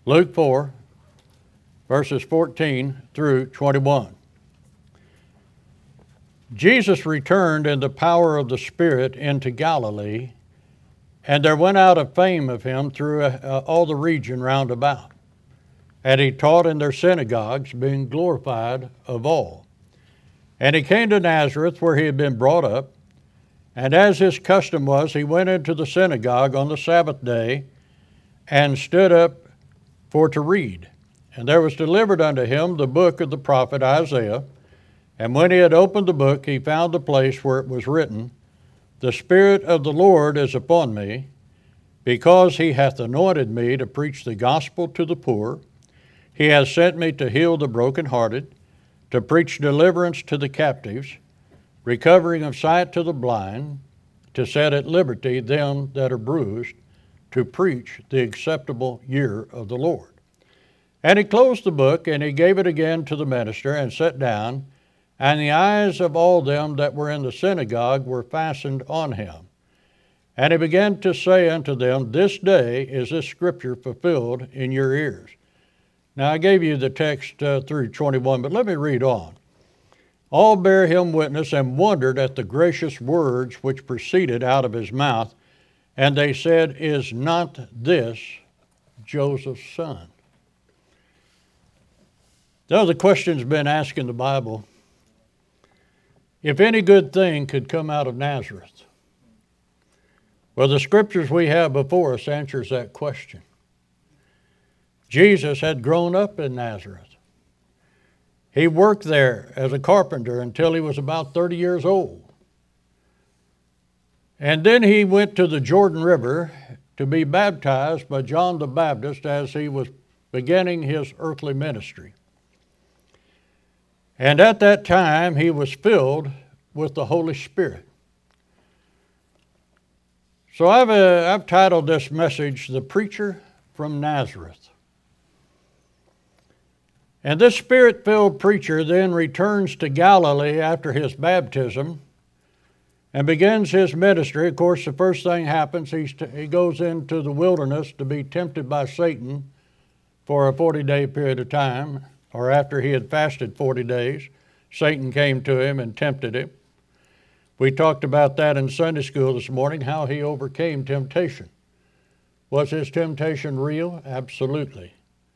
Luke 4, verses 14 through 21. Jesus returned in the power of the Spirit into Galilee, and there went out a fame of him through all the region round about. And he taught in their synagogues, being glorified of all. And he came to Nazareth, where he had been brought up. And as his custom was, he went into the synagogue on the Sabbath day, and stood up for to read. And there was delivered unto him the book of the prophet Isaiah. And when he had opened the book, he found the place where it was written, The Spirit of the Lord is upon me, because he hath anointed me to preach the gospel to the poor. He has sent me to heal the brokenhearted, to preach deliverance to the captives, recovering of sight to the blind, to set at liberty them that are bruised, to preach the acceptable year of the Lord. And he closed the book, and he gave it again to the minister, and sat down. And the eyes of all them that were in the synagogue were fastened on him. And he began to say unto them, This day is this scripture fulfilled in your ears. Now I gave you the text through 21, but let me read on. All bare him witness, and wondered at the gracious words which proceeded out of his mouth. And they said, Is not this Joseph's son? Now the question's been asked in the Bible, if any good thing could come out of Nazareth. Well, the scriptures we have before us answers that question. Jesus had grown up in Nazareth. He worked there as a carpenter until he was about 30 years old. And then he went to the Jordan River to be baptized by John the Baptist as he was beginning his earthly ministry. And at that time he was filled with the Holy Spirit. So I've titled this message, The Preacher from Nazareth. And this Spirit-filled preacher then returns to Galilee after his baptism and begins his ministry. Of course, the first thing happens, he goes into the wilderness to be tempted by Satan for a 40-day period of time, or after he had fasted 40 days. Satan came to him and tempted him. We talked about that in Sunday school this morning, how he overcame temptation. Was his temptation real? Absolutely.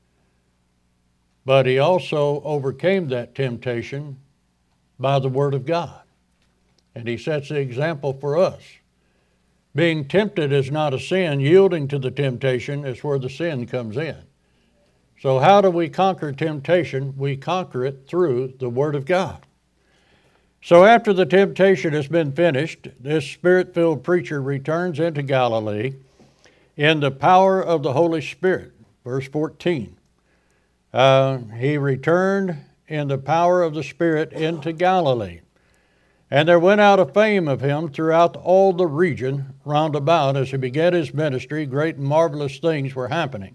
But he also overcame that temptation by the Word of God. And he sets the example for us. Being tempted is not a sin. Yielding to the temptation is where the sin comes in. So how do we conquer temptation? We conquer it through the Word of God. So after the temptation has been finished, this Spirit-filled preacher returns into Galilee in the power of the Holy Spirit. Verse 14. He returned in the power of the Spirit into Galilee. And there went out a fame of him throughout all the region round about. As he began his ministry, great and marvelous things were happening.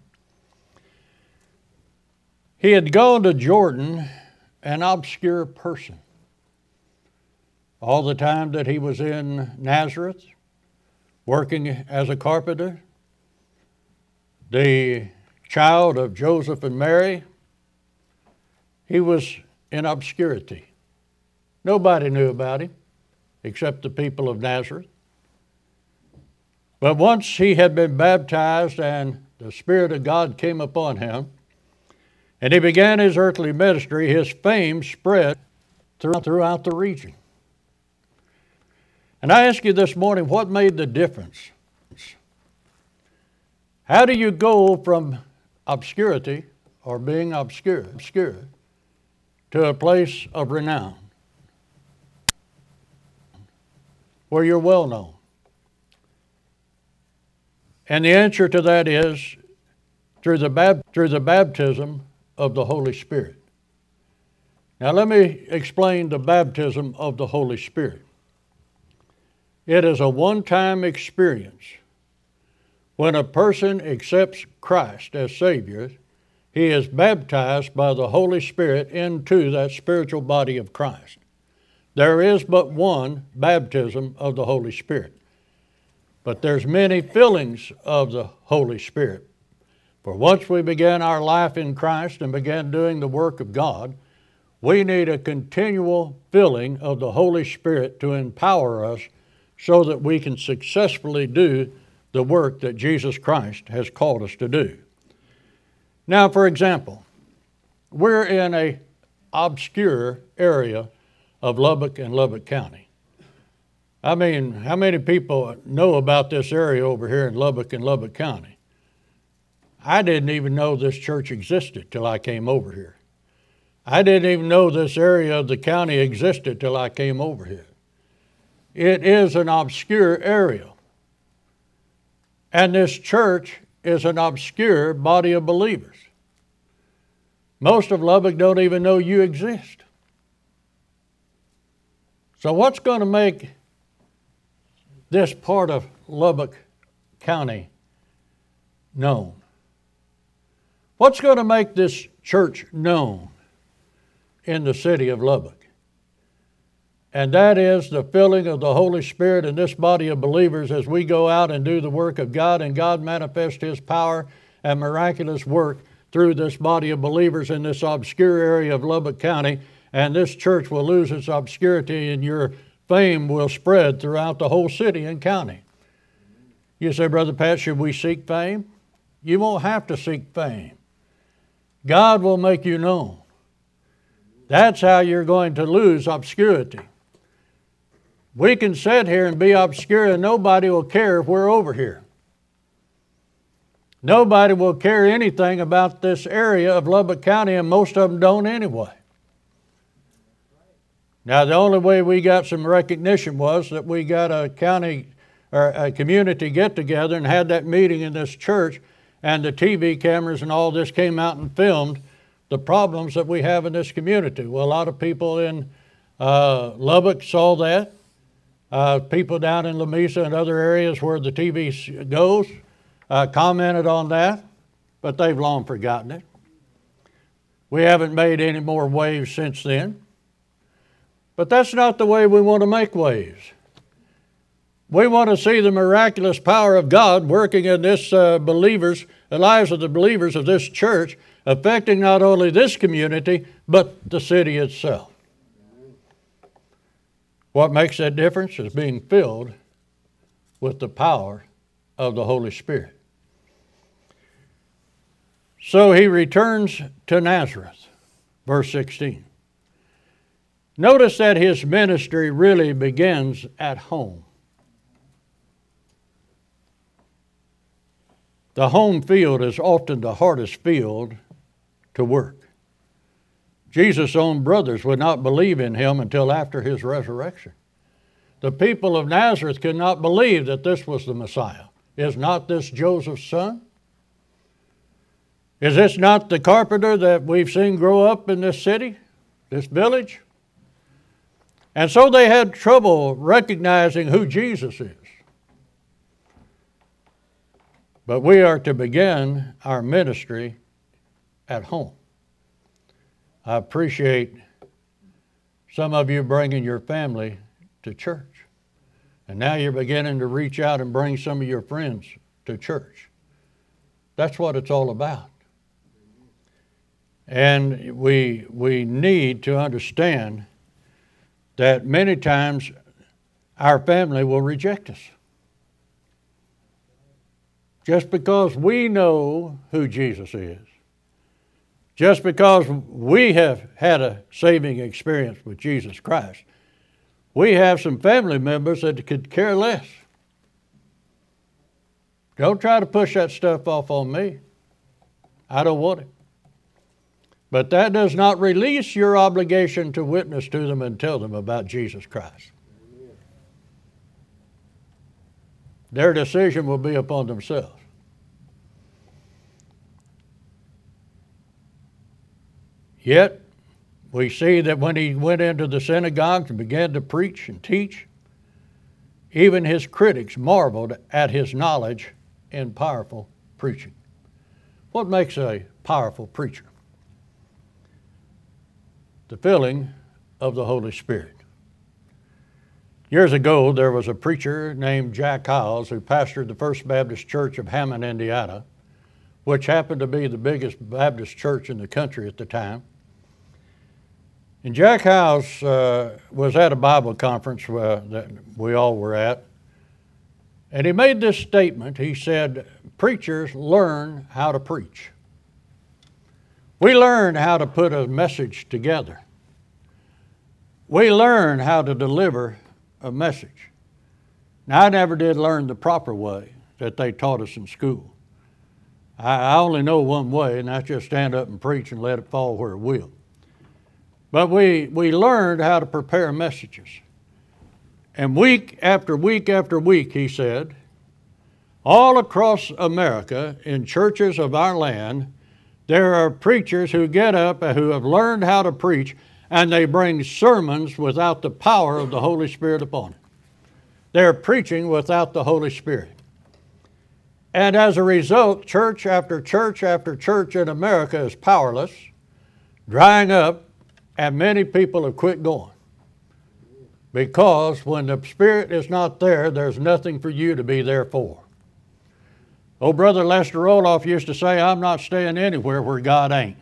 He had gone to Jordan, an obscure person. All the time that he was in Nazareth, working as a carpenter, the child of Joseph and Mary, he was in obscurity. Nobody knew about him except the people of Nazareth. But once he had been baptized and the Spirit of God came upon him, and he began his earthly ministry, his fame spread throughout the region. And I ask you this morning, what made the difference? How do you go from obscurity, or being obscure, to a place of renown, where you're well known? And the answer to that is through the baptism of the Holy Spirit. Now let me explain the baptism of the Holy Spirit. It is a one-time experience. When a person accepts Christ as Savior, he is baptized by the Holy Spirit into that spiritual body of Christ. There is but one baptism of the Holy Spirit. But there's many fillings of the Holy Spirit. For once we begin our life in Christ and begin doing the work of God, we need a continual filling of the Holy Spirit to empower us so that we can successfully do the work that Jesus Christ has called us to do. Now, for example, we're in an obscure area of Lubbock and Lubbock County. I mean, how many people know about this area over here in Lubbock and Lubbock County? I didn't even know this church existed till I came over here. I didn't even know this area of the county existed till I came over here. It is an obscure area. And this church is an obscure body of believers. Most of Lubbock don't even know you exist. So what's going to make this part of Lubbock County known? What's going to make this church known in the city of Lubbock? And that is the filling of the Holy Spirit in this body of believers as we go out and do the work of God, and God manifests His power and miraculous work through this body of believers in this obscure area of Lubbock County, and this church will lose its obscurity and your fame will spread throughout the whole city and county. You say, Brother Pat, should we seek fame? You won't have to seek fame. God will make you known. That's how you're going to lose obscurity. We can sit here and be obscure and nobody will care if we're over here. Nobody will care anything about this area of Lubbock County, and most of them don't anyway. Now, the only way we got some recognition was that we got a county or a community get together and had that meeting in this church, and the TV cameras and all this came out and filmed the problems that we have in this community. Well, a lot of people in Lubbock saw that. People down in Lamesa and other areas where the TV goes commented on that, but they've long forgotten it. We haven't made any more waves since then. But that's not the way we want to make waves. We want to see the miraculous power of God working in this the lives of the believers of this church, affecting not only this community, but the city itself. What makes that difference is being filled with the power of the Holy Spirit. So he returns to Nazareth, verse 16. Notice that his ministry really begins at home. The home field is often the hardest field to work. Jesus' own brothers would not believe in him until after his resurrection. The people of Nazareth could not believe that this was the Messiah. Is not this Joseph's son? Is this not the carpenter that we've seen grow up in this city, this village? And so they had trouble recognizing who Jesus is. But we are to begin our ministry at home. I appreciate some of you bringing your family to church. And now you're beginning to reach out and bring some of your friends to church. That's what it's all about. And we need to understand that many times our family will reject us. Just because we know who Jesus is, just because we have had a saving experience with Jesus Christ, we have some family members that could care less. Don't try to push that stuff off on me. I don't want it. But that does not release your obligation to witness to them and tell them about Jesus Christ. Their decision will be upon themselves. Yet, we see that when he went into the synagogues and began to preach and teach, even his critics marveled at his knowledge in powerful preaching. What makes a powerful preacher? The filling of the Holy Spirit. Years ago, there was a preacher named Jack Hyles who pastored the First Baptist Church of Hammond, Indiana. which happened to be the biggest Baptist church in the country at the time. And Jack Hyles was at a Bible conference that we all were at, and he made this statement. He said, preachers learn how to preach. We learn how to put a message together. We learn how to deliver a message. Now, I never did learn the proper way that they taught us in school. I only know one way, and that's just stand up and preach and let it fall where it will. But we learned how to prepare messages. And week after week after week, he said, all across America, in churches of our land, there are preachers who get up and who have learned how to preach, and they bring sermons without the power of the Holy Spirit upon it. They're preaching without the Holy Spirit. And as a result, church after church after church in America is powerless, drying up, and many people have quit going. Because when the Spirit is not there, there's nothing for you to be there for. Old Brother Lester Roloff used to say, I'm not staying anywhere where God ain't.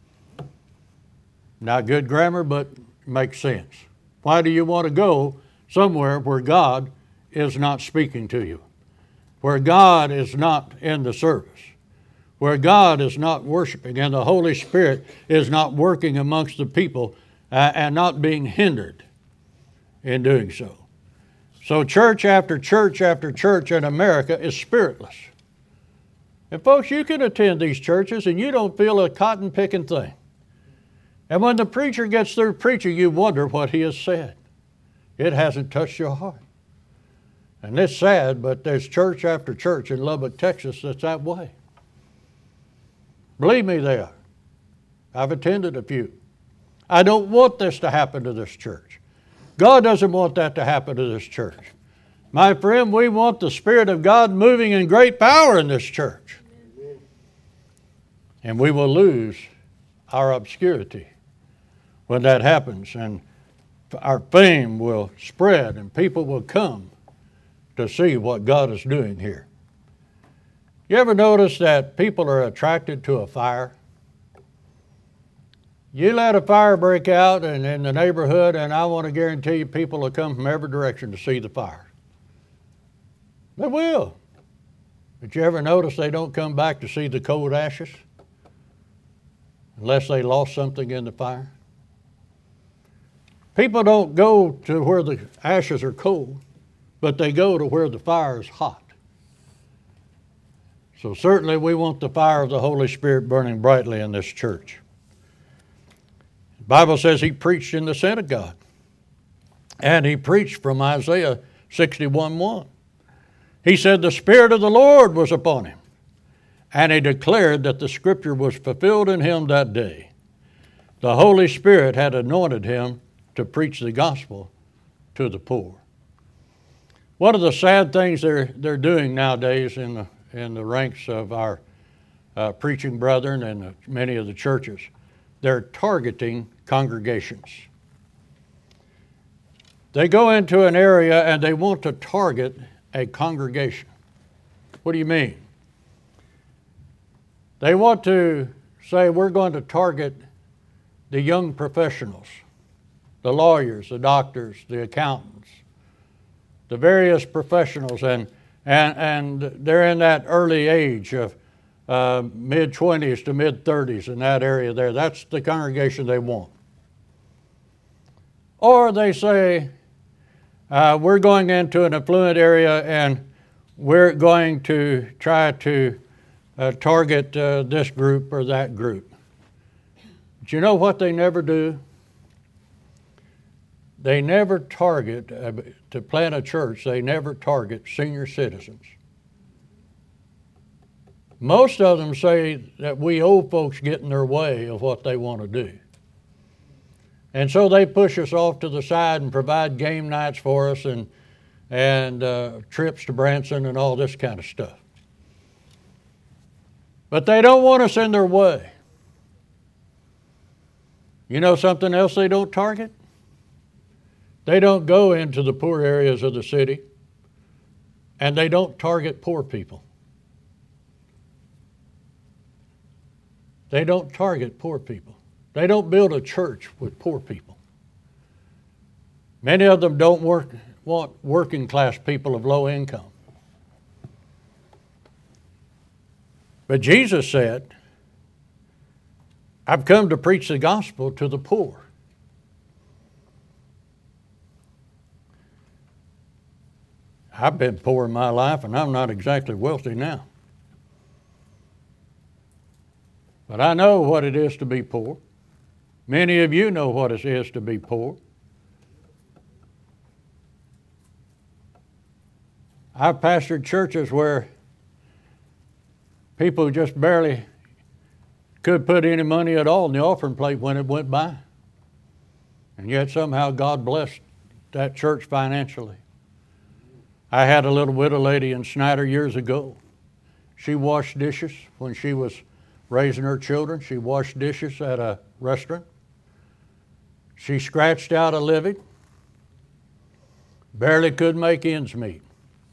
Not good grammar, but makes sense. Why do you want to go somewhere where God is not speaking to you? Where God is not in the service? Where God is not worshiping and the Holy Spirit is not working amongst the people and not being hindered in doing so. So church after church after church in America is spiritless. And folks, you can attend these churches and you don't feel a cotton-picking thing. And when the preacher gets through preaching, you wonder what he has said. It hasn't touched your heart. And it's sad, but there's church after church in Lubbock, Texas that's that way. Believe me, they are. I've attended a few. I don't want this to happen to this church. God doesn't want that to happen to this church. My friend, we want the Spirit of God moving in great power in this church. And we will lose our obscurity when that happens. And our fame will spread and people will come to see what God is doing here. You ever notice that people are attracted to a fire? You let a fire break out in the neighborhood, and I want to guarantee you people will come from every direction to see the fire. They will. But you ever notice they don't come back to see the cold ashes? Unless they lost something in the fire. People don't go to where the ashes are cold, but they go to where the fire is hot. So certainly we want the fire of the Holy Spirit burning brightly in this church. The Bible says he preached in the synagogue. And he preached from Isaiah 61:1. He said the Spirit of the Lord was upon him. And he declared that the Scripture was fulfilled in him that day. The Holy Spirit had anointed him to preach the gospel to the poor. One of the sad things they're doing nowadays in the ranks of our preaching brethren and many of the churches, they're targeting congregations. They go into an area and they want to target a congregation. What do you mean? They want to say, we're going to target the young professionals, the lawyers, the doctors, the accountants, the various professionals, and they're in that early age of mid-20s to mid-30s in that area there. That's the congregation they want. Or they say, we're going into an affluent area and we're going to try to target this group or that group. But you know what they never do? They never target, to plant a church, they never target senior citizens. Most of them say that we old folks get in their way of what they want to do. And so they push us off to the side and provide game nights for us and trips to Branson and all this kind of stuff. But they don't want us in their way. You know something else they don't target? They don't go into the poor areas of the city, and they don't target poor people. They don't target poor people. They don't build a church with poor people. Many of them don't want working class people of low income. But Jesus said, I've come to preach the gospel to the poor. I've been poor in my life, and I'm not exactly wealthy now. But I know what it is to be poor. Many of you know what it is to be poor. I've pastored churches where people just barely could put any money at all in the offering plate when it went by. And yet somehow God blessed that church financially. I had a little widow lady in Snyder years ago. She washed dishes when she was raising her children. She washed dishes at a restaurant. She scratched out a living. Barely could make ends meet.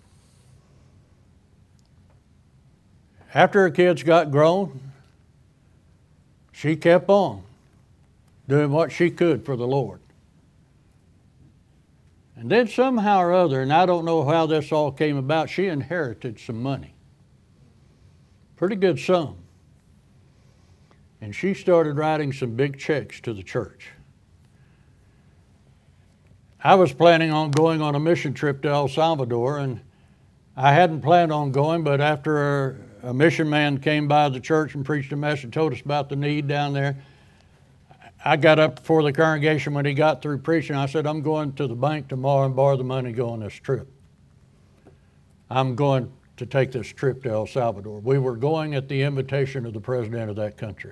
After her kids got grown, she kept on doing what she could for the Lord. And then somehow or other, and I don't know how this all came about, she inherited some money. Pretty good sum. And she started writing some big checks to the church. I was planning on going on a mission trip to El Salvador, and I hadn't planned on going, but after a mission man came by the church and preached a message and told us about the need down there, I got up before the congregation when he got through preaching. I said, I'm going to the bank tomorrow and borrow the money to go on this trip. I'm going to take this trip to El Salvador. We were going at the invitation of the president of that country.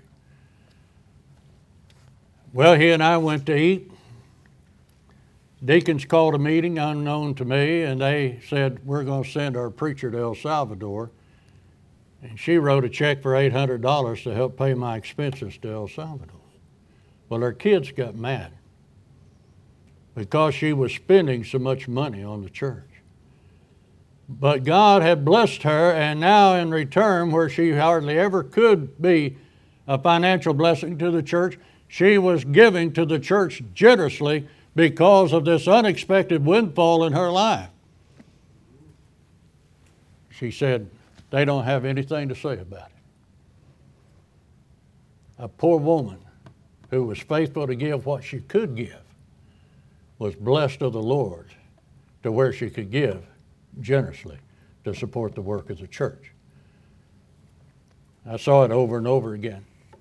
Well, he and I went to eat. Deacons called a meeting unknown to me, and they said, we're going to send our preacher to El Salvador. And she wrote a check for $800 to help pay my expenses to El Salvador. Well, her kids got mad because she was spending so much money on the church. But God had blessed her, and now in return, where she hardly ever could be a financial blessing to the church, she was giving to the church generously because of this unexpected windfall in her life. She said, they don't have anything to say about it. A poor woman who was faithful to give what she could give was blessed of the Lord to where she could give generously to support the work of the church. I saw it over and over again.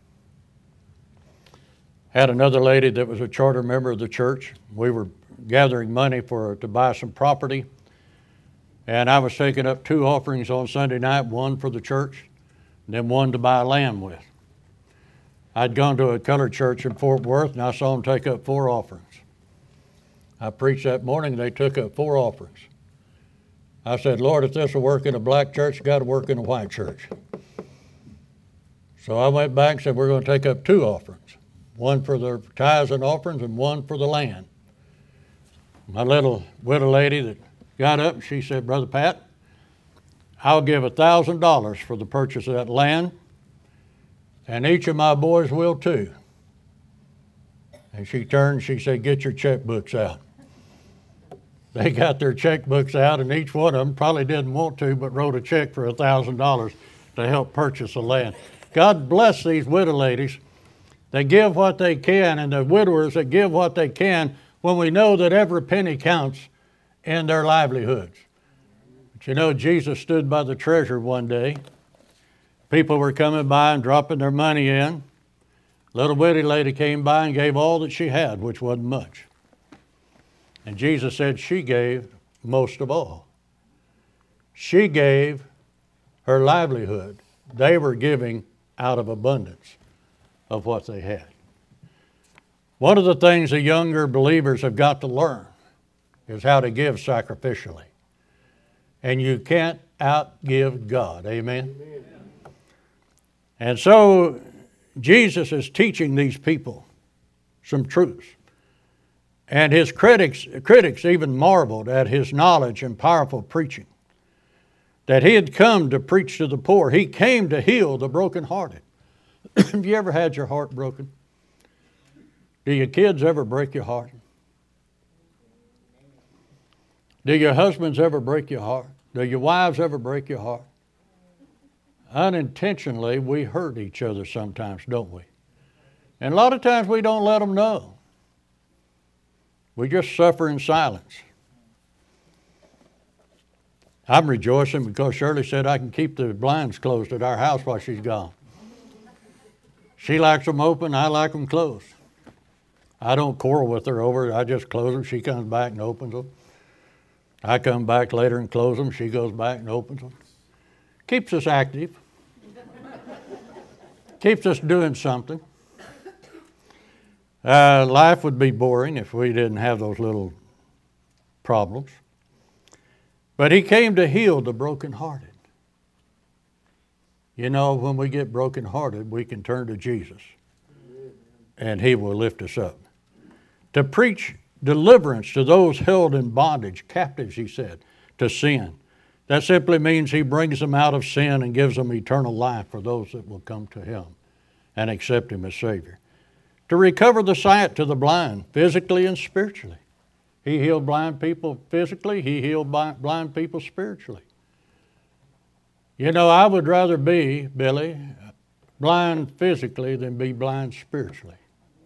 Had another lady that was a charter member of the church. We were gathering money for her to buy some property, and I was taking up 2 offerings on Sunday night, one for the church, and then one to buy land with. I'd gone to a colored church in Fort Worth, and I saw them take up 4 offerings. I preached that morning, they took up 4 offerings. I said, Lord, if this will work in a black church, it's got to work in a white church. So I went back and said, we're going to take up 2 offerings. One for the tithes and offerings and one for the land. My little widow lady that got up, she said, Brother Pat, I'll give $1,000 for the purchase of that land, and each of my boys will too. And she turned, she said, get your checkbooks out. They got their checkbooks out, and each one of them probably didn't want to, but wrote a check for $1,000 to help purchase the land. God bless these widow ladies. They give what they can, and the widowers that give what they can when we know that every penny counts in their livelihoods. But you know, Jesus stood by the treasure one day. People were coming by and dropping their money in. Little widow lady came by and gave all that she had, which wasn't much. And Jesus said she gave most of all. She gave her livelihood. They were giving out of abundance of what they had. One of the things the younger believers have got to learn is how to give sacrificially. And you can't outgive God. Amen? Amen. And so Jesus is teaching these people some truths. And his critics even marveled at his knowledge and powerful preaching. That he had come to preach to the poor. He came to heal the brokenhearted. Have you ever had your heart broken? Do your kids ever break your heart? Do your husbands ever break your heart? Do your wives ever break your heart? Unintentionally, we hurt each other sometimes, don't we? And a lot of times we don't let them know. We just suffer in silence. I'm rejoicing because Shirley said I can keep the blinds closed at our house while she's gone. She likes them open, I like them closed. I don't quarrel with her over it. I just close them. She comes back and opens them. I come back later and close them. She goes back and opens them. Keeps us active. Keeps us doing something. Life would be boring if we didn't have those little problems. But he came to heal the brokenhearted. You know, when we get brokenhearted, we can turn to Jesus, and he will lift us up. To preach deliverance to those held in bondage, captives, he said, to sin. That simply means he brings them out of sin and gives them eternal life for those that will come to him and accept him as Savior. To recover the sight to the blind, physically and spiritually. He healed blind people physically. He healed blind people spiritually. You know, I would rather be, Billy, blind physically than be blind spiritually.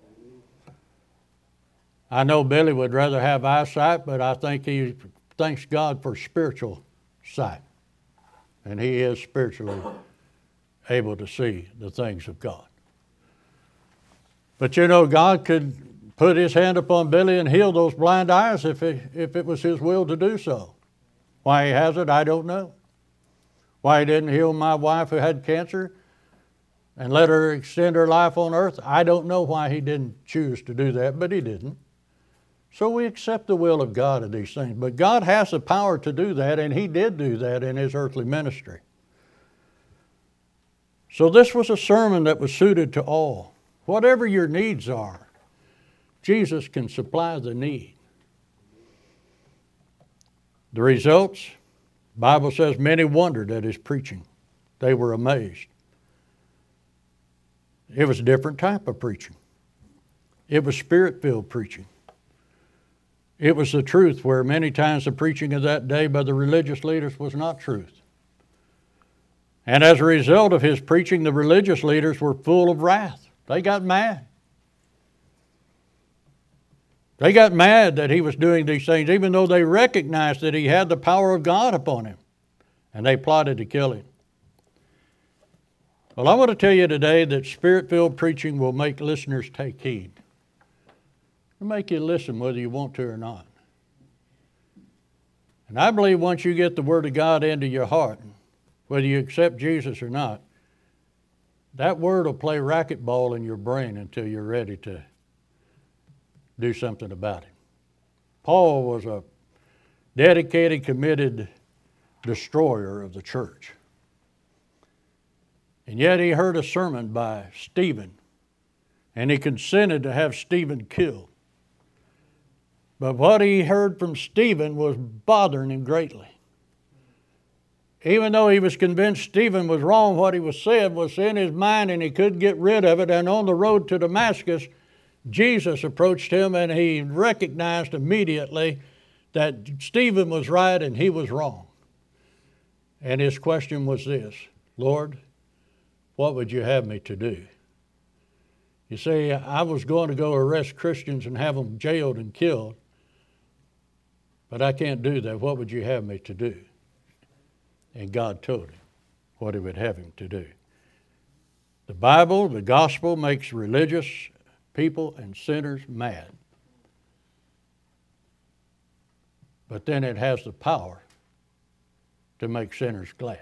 I know Billy would rather have eyesight, but I think he thanks God for spiritual sight. And he is spiritually able to see the things of God. But you know, God could put his hand upon Billy and heal those blind eyes if it was his will to do so. Why he has it, I don't know. Why he didn't heal my wife who had cancer and let her extend her life on earth, I don't know why he didn't choose to do that, but he didn't. So we accept the will of God in these things. But God has the power to do that, and he did do that in his earthly ministry. So this was a sermon that was suited to all. Whatever your needs are, Jesus can supply the need. The results, the Bible says many wondered at his preaching. They were amazed. It was a different type of preaching. It was spirit-filled preaching. It was the truth, where many times the preaching of that day by the religious leaders was not truth. And as a result of his preaching, the religious leaders were full of wrath. They got mad. They got mad that he was doing these things, even though they recognized that he had the power of God upon him. And they plotted to kill him. Well, I want to tell you today that spirit-filled preaching will make listeners take heed. It'll make you listen whether you want to or not. And I believe once you get the Word of God into your heart, whether you accept Jesus or not, that Word will play racquetball in your brain until you're ready to do something about it. Paul was a dedicated, committed destroyer of the church. And yet he heard a sermon by Stephen, and he consented to have Stephen killed. But what he heard from Stephen was bothering him greatly. Even though he was convinced Stephen was wrong, what he was said was in his mind and he couldn't get rid of it. And on the road to Damascus, Jesus approached him and he recognized immediately that Stephen was right and he was wrong. And his question was this: Lord, what would you have me to do? You see, I was going to go arrest Christians and have them jailed and killed, but I can't do that. What would you have me to do? And God told him what he would have him to do. The Bible, the gospel, makes religious people and sinners mad. But then it has the power to make sinners glad.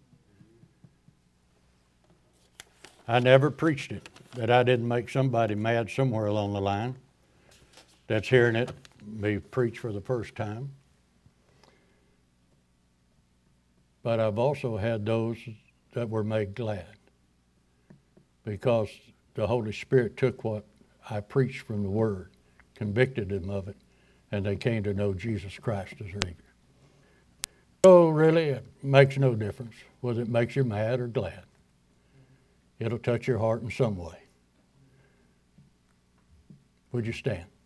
I never preached it that I didn't make somebody mad somewhere along the line that's hearing it be preached for the first time. But I've also had those that were made glad because the Holy Spirit took what I preached from the Word, convicted them of it, and they came to know Jesus Christ as Savior. So really, it makes no difference whether it makes you mad or glad. It'll touch your heart in some way. Would you stand?